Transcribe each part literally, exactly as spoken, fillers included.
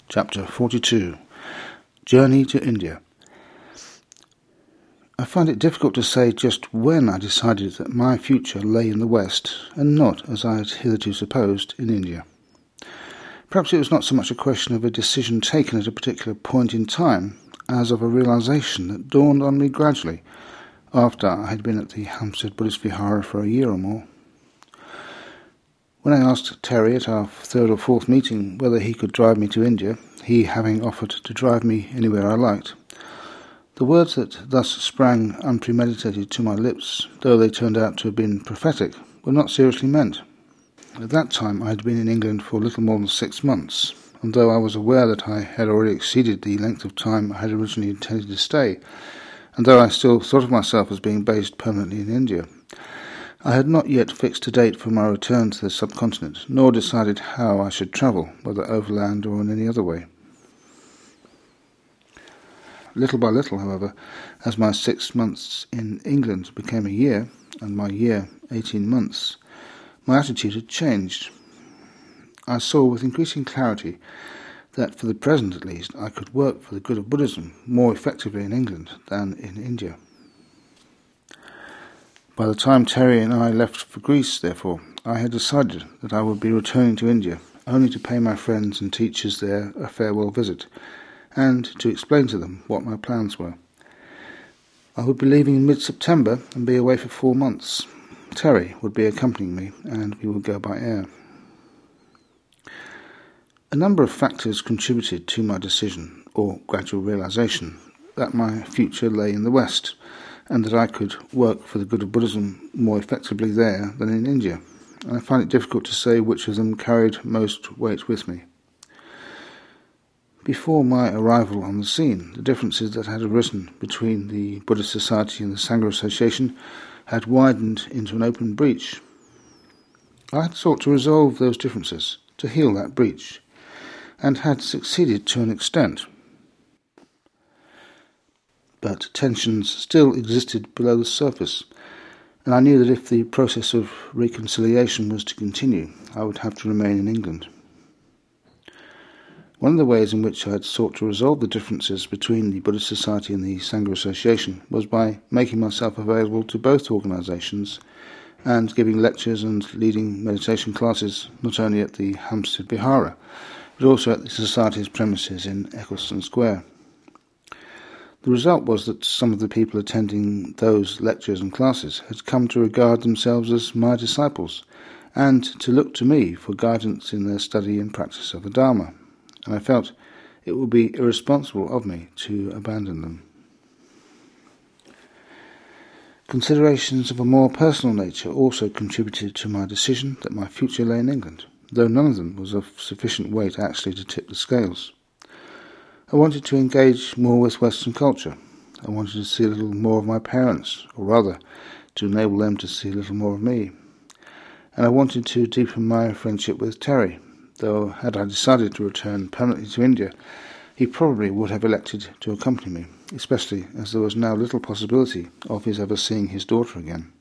Chapter forty-two. Journey to India. I find it difficult to say just when I decided that my future lay in the West, and not, as I had hitherto supposed, in India. Perhaps it was not so much a question of a decision taken at a particular point in time, as of a realization that dawned on me gradually, after I had been at the Hampstead Buddhist Vihara for a year or more. When I asked Terry at our third or fourth meeting whether he could drive me to India, he having offered to drive me anywhere I liked, the words that thus sprang unpremeditated to my lips, though they turned out to have been prophetic, were not seriously meant. At that time I had been in England for little more than six months, and though I was aware that I had already exceeded the length of time I had originally intended to stay, and though I still thought of myself as being based permanently in India, I had not yet fixed a date for my return to the subcontinent, nor decided how I should travel, whether overland or in any other way. Little by little, however, as my six months in England became a year, and my year eighteen months, my attitude had changed. I saw with increasing clarity that, for the present at least, I could work for the good of Buddhism more effectively in England than in India. By the time Terry and I left for Greece, therefore, I had decided that I would be returning to India, only to pay my friends and teachers there a farewell visit, and to explain to them what my plans were. I would be leaving in mid-September and be away for four months. Terry would be accompanying me, and we would go by air. A number of factors contributed to my decision, or gradual realization, that my future lay in the West, and that I could work for the good of Buddhism more effectively there than in India, and I find it difficult to say which of them carried most weight with me. Before my arrival on the scene, the differences that had arisen between the Buddhist Society and the Sangha Association had widened into an open breach. I had sought to resolve those differences, to heal that breach, and had succeeded to an extent. But tensions still existed below the surface, and I knew that if the process of reconciliation was to continue, I would have to remain in England. One of the ways in which I had sought to resolve the differences between the Buddhist Society and the Sangha Association was by making myself available to both organisations and giving lectures and leading meditation classes not only at the Hampstead Vihara, but also at the Society's premises in Eccleston Square. The result was that some of the people attending those lectures and classes had come to regard themselves as my disciples, and to look to me for guidance in their study and practice of the Dharma, and I felt it would be irresponsible of me to abandon them. Considerations of a more personal nature also contributed to my decision that my future lay in England, though none of them was of sufficient weight actually to tip the scales. I wanted to engage more with Western culture. I wanted to see a little more of my parents, or rather, to enable them to see a little more of me. And I wanted to deepen my friendship with Terry, though had I decided to return permanently to India, he probably would have elected to accompany me, especially as there was now little possibility of his ever seeing his daughter again.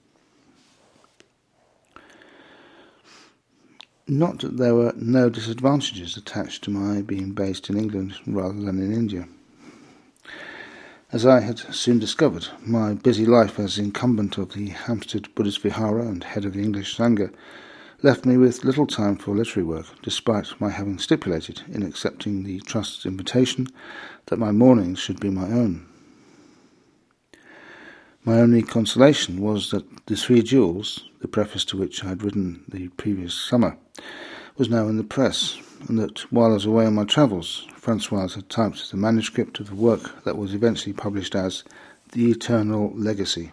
Not that there were no disadvantages attached to my being based in England rather than in India. As I had soon discovered, my busy life as incumbent of the Hampstead Buddhist Vihara and head of the English Sangha left me with little time for literary work, despite my having stipulated in accepting the Trust's invitation that my mornings should be my own. My only consolation was that The Three Jewels, the preface to which I had written the previous summer, was now in the press, and that while I was away on my travels, Francoise had typed the manuscript of the work that was eventually published as The Eternal Legacy.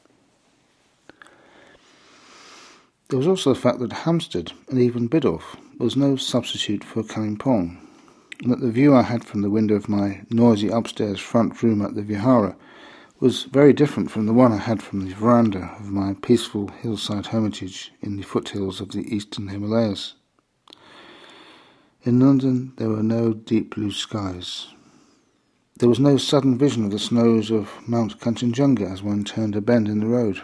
There was also the fact that Hampstead, and even Biddulph, was no substitute for Kalimpong, and that the view I had from the window of my noisy upstairs front room at the Vihara was very different from the one I had from the veranda of my peaceful hillside hermitage in the foothills of the eastern Himalayas. In London there were no deep blue skies. There was no sudden vision of the snows of Mount Kanchenjunga as one turned a bend in the road.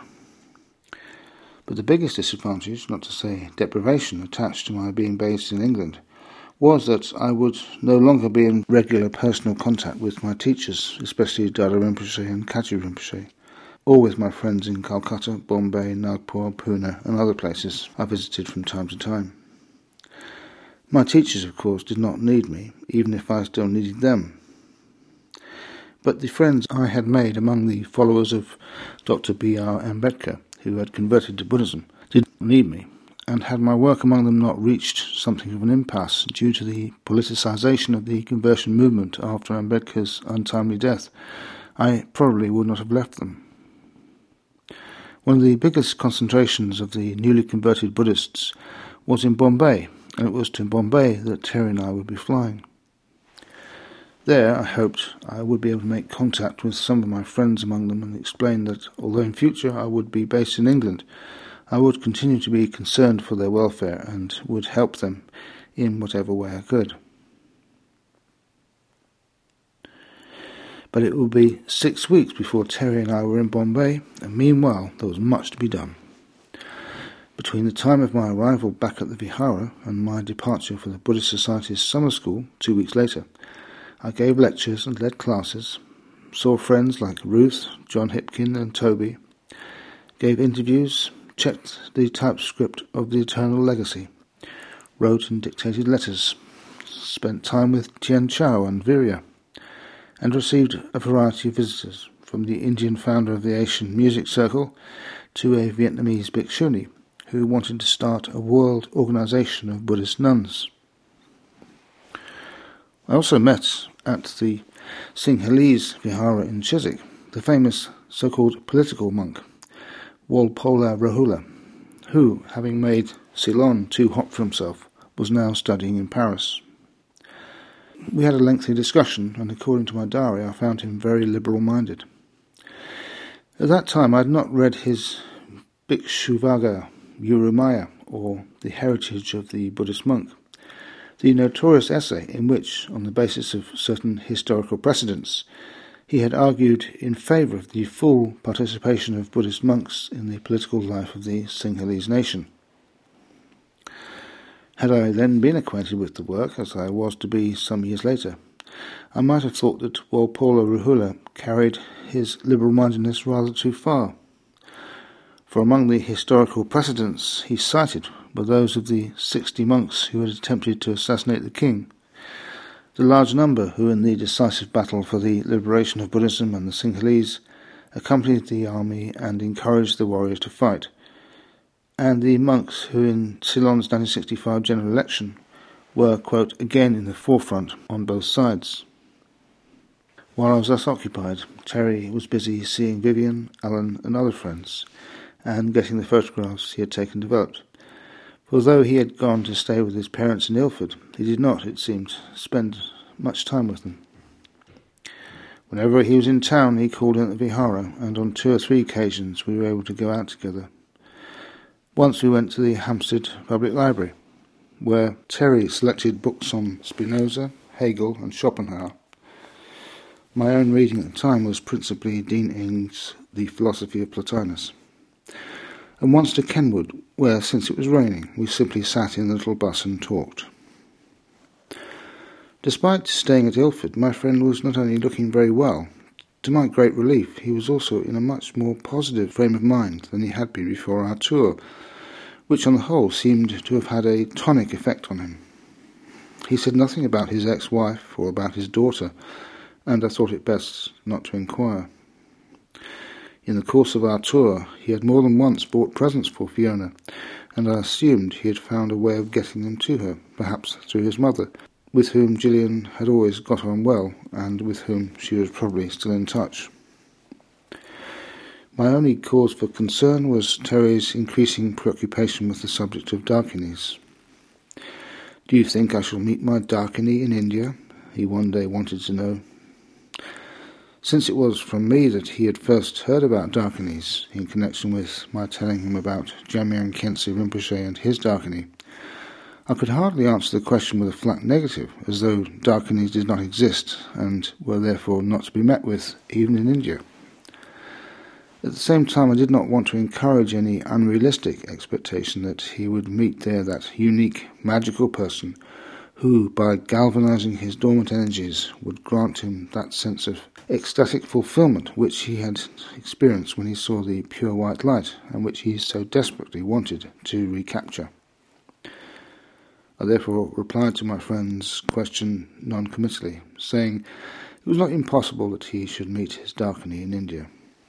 But the biggest disadvantage, not to say deprivation, attached to my being based in England was that I would no longer be in regular personal contact with my teachers, especially Dada Rinpoche and Kaji Rinpoche, or with my friends in Calcutta, Bombay, Nagpur, Pune and other places I visited from time to time. My teachers, of course, did not need me, even if I still needed them. But the friends I had made among the followers of Doctor B R Ambedkar, who had converted to Buddhism, did not need me, and had my work among them not reached something of an impasse due to the politicisation of the conversion movement after Ambedkar's untimely death, I probably would not have left them. One of the biggest concentrations of the newly converted Buddhists was in Bombay, and it was to Bombay that Terry and I would be flying. There, I hoped I would be able to make contact with some of my friends among them and explain that, although in future I would be based in England, I would continue to be concerned for their welfare and would help them in whatever way I could. But it would be six weeks before Terry and I were in Bombay, and meanwhile there was much to be done. Between the time of my arrival back at the Vihara and my departure for the Buddhist Society's summer school two weeks later, I gave lectures and led classes, saw friends like Ruth, John Hipkin and Toby, gave interviews, checked the typescript of the Eternal Legacy, wrote and dictated letters, spent time with Tien Chau and Virya, and received a variety of visitors, from the Indian founder of the Asian Music Circle to a Vietnamese bhikshuni who wanted to start a world organization of Buddhist nuns. I also met at the Singhalese Vihara in Chiswick the famous so-called political monk, Walpola Rahula, who, having made Ceylon too hot for himself, was now studying in Paris. We had a lengthy discussion, and according to my diary, I found him very liberal-minded. At that time I had not read his Bhikshuvagga Urumaya, or The Heritage of the Buddhist Monk, the notorious essay in which, on the basis of certain historical precedents, he had argued in favour of the full participation of Buddhist monks in the political life of the Singhalese nation. Had I then been acquainted with the work, as I was to be some years later, I might have thought that Walpola Rahula carried his liberal-mindedness rather too far. For among the historical precedents he cited were those of the sixty monks who had attempted to assassinate the king, the large number who, in the decisive battle for the liberation of Buddhism and the Singhalese, accompanied the army and encouraged the warriors to fight, and the monks who, in Ceylon's nineteen sixty-five general election, were, quote, again in the forefront on both sides. While I was thus occupied, Terry was busy seeing Vivian, Alan and other friends, and getting the photographs he had taken developed. For although he had gone to stay with his parents in Ilford, he did not, it seemed, spend much time with them. Whenever he was in town, he called in at the Vihara, and on two or three occasions we were able to go out together. Once we went to the Hampstead Public Library, where Terry selected books on Spinoza, Hegel and Schopenhauer. My own reading at the time was principally Dean Ing's The Philosophy of Plotinus. And once to Kenwood, where, since it was raining, we simply sat in the little bus and talked. Despite staying at Ilford, my friend was not only looking very well. To my great relief, he was also in a much more positive frame of mind than he had been before our tour, which on the whole seemed to have had a tonic effect on him. He said nothing about his ex-wife or about his daughter, and I thought it best not to inquire. In the course of our tour, he had more than once bought presents for Fiona, and I assumed he had found a way of getting them to her, perhaps through his mother, with whom Gillian had always got on well, and with whom she was probably still in touch. My only cause for concern was Terry's increasing preoccupation with the subject of Dakinis. "Do you think I shall meet my Dakini in India?" he one day wanted to know. Since it was from me that he had first heard about Dakinis, in connection with my telling him about Jamyang Khyentse Rinpoche and his Dakini, I could hardly answer the question with a flat negative, as though Dakinis did not exist and were therefore not to be met with, even in India. At the same time, I did not want to encourage any unrealistic expectation that he would meet there that unique, magical person who, by galvanizing his dormant energies, would grant him that sense of ecstatic fulfillment which he had experienced when he saw the pure white light, and which he so desperately wanted to recapture. I therefore replied to my friend's question non-committally, saying it was not impossible that he should meet his Dakini in India.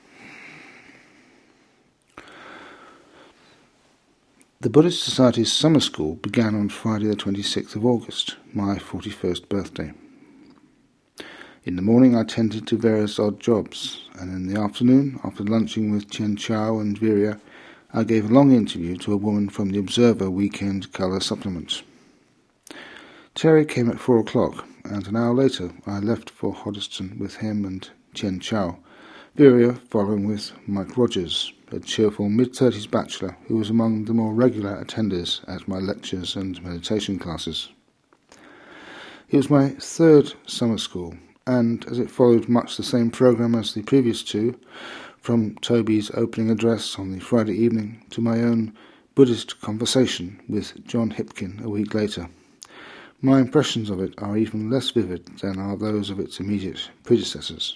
The Buddhist Society's summer school began on Friday the twenty-sixth of August, my forty-first birthday. In the morning I tended to various odd jobs, and in the afternoon, after lunching with Chien Chow and Virya, I gave a long interview to a woman from the Observer weekend colour supplement. Terry came at four o'clock, and an hour later I left for Hoddesdon with him and Chien Chow, Virya following with Mike Rogers, a cheerful mid-thirties bachelor who was among the more regular attenders at my lectures and meditation classes. It was my third summer school, and as it followed much the same programme as the previous two, from Toby's opening address on the Friday evening to my own Buddhist conversation with John Hipkin a week later, my impressions of it are even less vivid than are those of its immediate predecessors.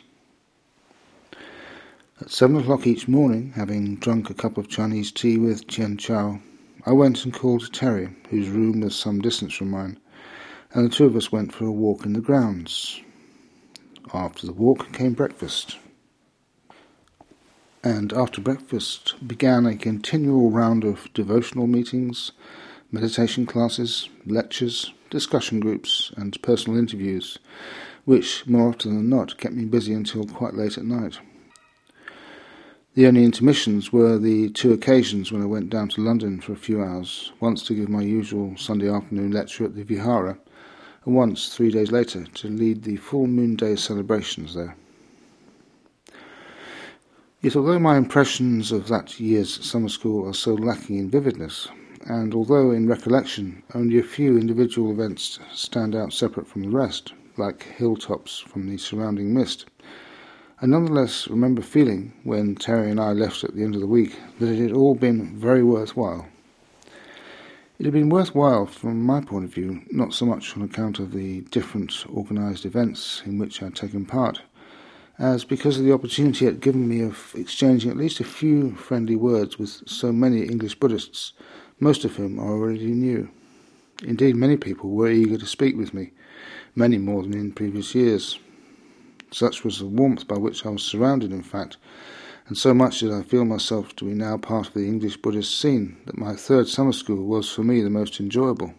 At seven o'clock each morning, having drunk a cup of Chinese tea with Chien Chow, I went and called Terry, whose room was some distance from mine, and the two of us went for a walk in the grounds. After the walk came breakfast, and after breakfast began a continual round of devotional meetings, meditation classes, lectures, discussion groups, and personal interviews, which, more often than not, kept me busy until quite late at night. The only intermissions were the two occasions when I went down to London for a few hours, once to give my usual Sunday afternoon lecture at the Vihara, and once, three days later, to lead the full moon day celebrations there. Yet although my impressions of that year's summer school are so lacking in vividness, and although in recollection only a few individual events stand out separate from the rest, like hilltops from the surrounding mist, I nonetheless remember feeling, when Terry and I left at the end of the week, that it had all been very worthwhile. It had been worthwhile from my point of view, not so much on account of the different organised events in which I had taken part, as because of the opportunity it had given me of exchanging at least a few friendly words with so many English Buddhists, most of whom I already knew. Indeed, many people were eager to speak with me, many more than in previous years. Such was the warmth by which I was surrounded, in fact, and so much did I feel myself to be now part of the English Buddhist scene, that my third summer school was for me the most enjoyable.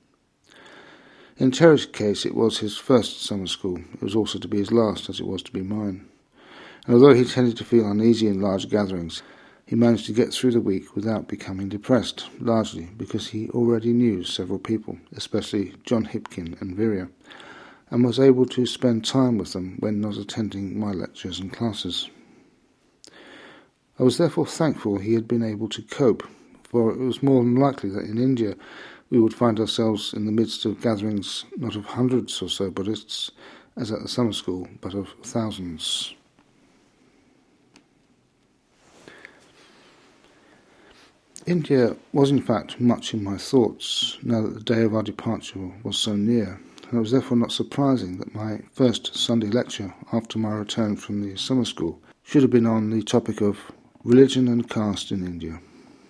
In Terry's case it was his first summer school. It was also to be his last, as it was to be mine. And although he tended to feel uneasy in large gatherings, he managed to get through the week without becoming depressed, largely because he already knew several people, especially John Hipkin and Virya, and was able to spend time with them when not attending my lectures and classes. I was therefore thankful he had been able to cope, for it was more than likely that in India we would find ourselves in the midst of gatherings not of hundreds or so Buddhists, as at the summer school, but of thousands. India was in fact much in my thoughts, now that the day of our departure was so near, and it was therefore not surprising that my first Sunday lecture after my return from the summer school should have been on the topic of religion and caste in India.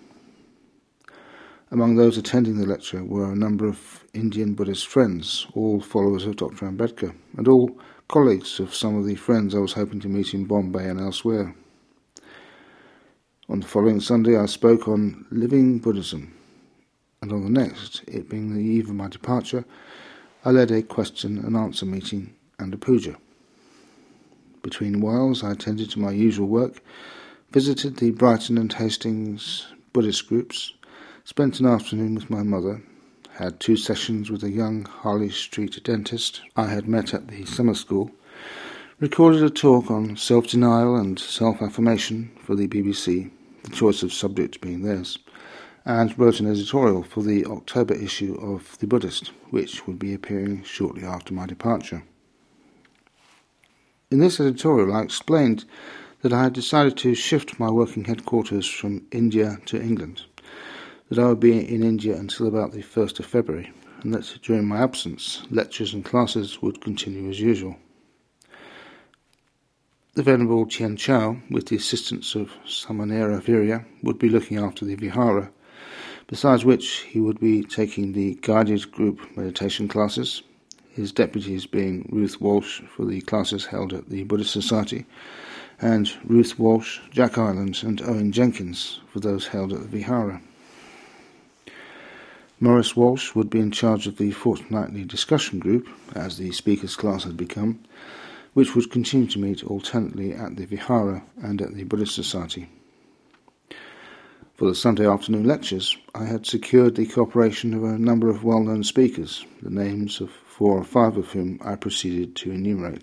Among those attending the lecture were a number of Indian Buddhist friends, all followers of Doctor Ambedkar, and all colleagues of some of the friends I was hoping to meet in Bombay and elsewhere. On the following Sunday I spoke on living Buddhism, and on the next, it being the eve of my departure, I led a question and answer meeting and a puja. Between whiles I attended to my usual work, visited the Brighton and Hastings Buddhist groups, spent an afternoon with my mother, had two sessions with a young Harley Street dentist I had met at the summer school, recorded a talk on self-denial and self-affirmation for the B B C, the choice of subject being theirs, and wrote an editorial for the October issue of The Buddhist, which would be appearing shortly after my departure. In this editorial I explained that I had decided to shift my working headquarters from India to England, that I would be in India until about the first of February, and that during my absence, lectures and classes would continue as usual. The Venerable Tian Chao, with the assistance of Samanera Virya, would be looking after the Vihara, besides which he would be taking the guided group meditation classes, his deputies being Ruth Walsh for the classes held at the Buddhist Society, and Ruth Walsh, Jack Ireland and Owen Jenkins for those held at the Vihara. Maurice Walsh would be in charge of the fortnightly discussion group, as the speakers' class had become, which would continue to meet alternately at the Vihara and at the Buddhist Society. For the Sunday afternoon lectures, I had secured the cooperation of a number of well-known speakers, the names of four or five of whom I proceeded to enumerate.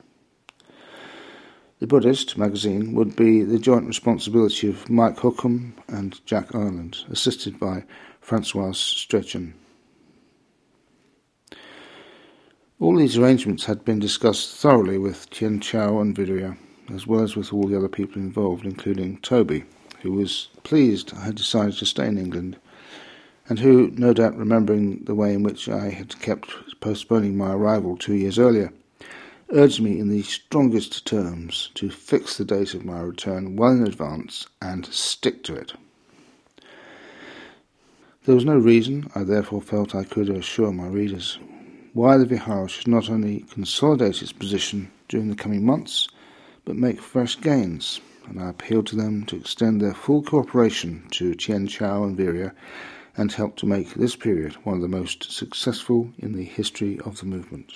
The Buddhist magazine would be the joint responsibility of Mike Hookham and Jack Ireland, assisted by Francois Stretchen. All these arrangements had been discussed thoroughly with Tian Chao and Virya, as well as with all the other people involved, including Toby, who was pleased I had decided to stay in England, and who, no doubt remembering the way in which I had kept postponing my arrival two years earlier, urged me in the strongest terms to fix the date of my return well in advance and stick to it. There was no reason, I therefore felt I could assure my readers, why the Vihara should not only consolidate its position during the coming months, but make fresh gains, and I appealed to them to extend their full cooperation to Tian Chao and Virya and help to make this period one of the most successful in the history of the movement.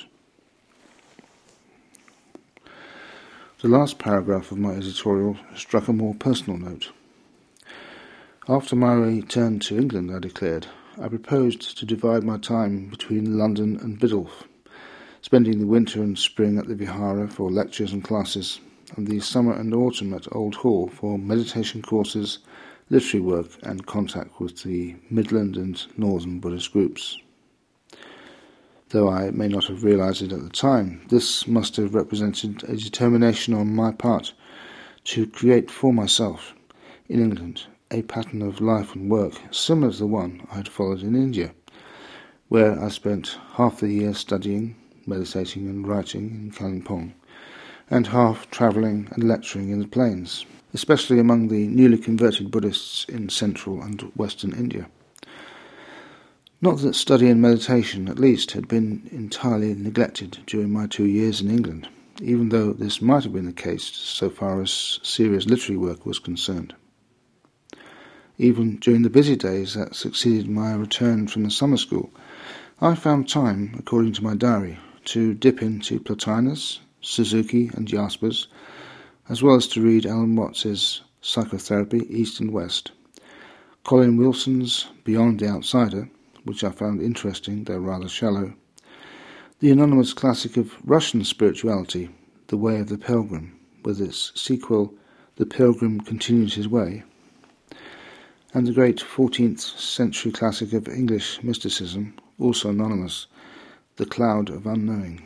The last paragraph of my editorial struck a more personal note. After my return to England, I declared, I proposed to divide my time between London and Biddulph, spending the winter and spring at the Vihara for lectures and classes, and the summer and autumn at Old Hall for meditation courses, literary work and contact with the Midland and Northern Buddhist groups. Though I may not have realized it at the time, this must have represented a determination on my part to create for myself, in England, a pattern of life and work similar to the one I had followed in India, where I spent half the year studying, meditating and writing in Kalimpong, and half travelling and lecturing in the plains, especially among the newly converted Buddhists in central and western India. Not that study and meditation, at least, had been entirely neglected during my two years in England, even though this might have been the case so far as serious literary work was concerned. Even during the busy days that succeeded my return from the summer school, I found time, according to my diary, to dip into Plotinus, Suzuki and Jaspers, as well as to read Alan Watts's Psychotherapy, East and West, Colin Wilson's Beyond the Outsider, which I found interesting though rather shallow, the anonymous classic of Russian spirituality, The Way of the Pilgrim, with its sequel, The Pilgrim Continues His Way, and the great fourteenth century classic of English mysticism, also anonymous, The Cloud of Unknowing.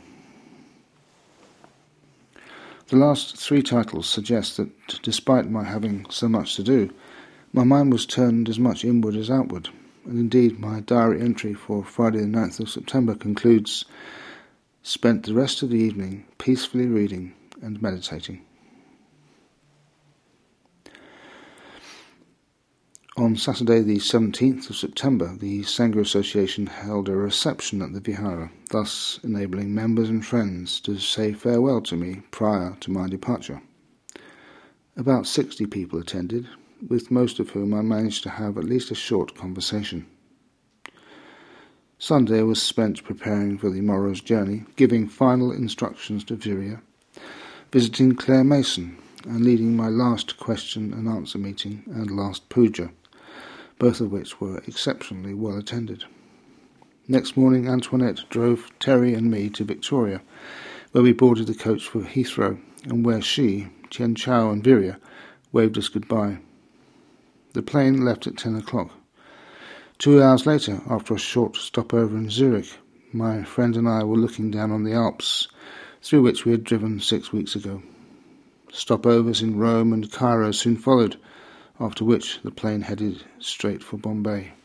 The last three titles suggest that, despite my having so much to do, my mind was turned as much inward as outward, and indeed my diary entry for Friday the ninth of September concludes, spent the rest of the evening peacefully reading and meditating. On Saturday the seventeenth of September, the Sangha Association held a reception at the Vihara, thus enabling members and friends to say farewell to me prior to my departure. About sixty people attended, with most of whom I managed to have at least a short conversation. Sunday was spent preparing for the morrow's journey, giving final instructions to Virya, visiting Claire Mason, and leading my last question and answer meeting and last puja, both of which were exceptionally well attended. Next morning, Antoinette drove Terry and me to Victoria, where we boarded the coach for Heathrow, and where she, Tian Chao and Virya waved us goodbye. The plane left at ten o'clock. Two hours later, after a short stopover in Zurich, my friend and I were looking down on the Alps, through which we had driven six weeks ago. Stopovers in Rome and Cairo soon followed, after which the plane headed straight for Bombay.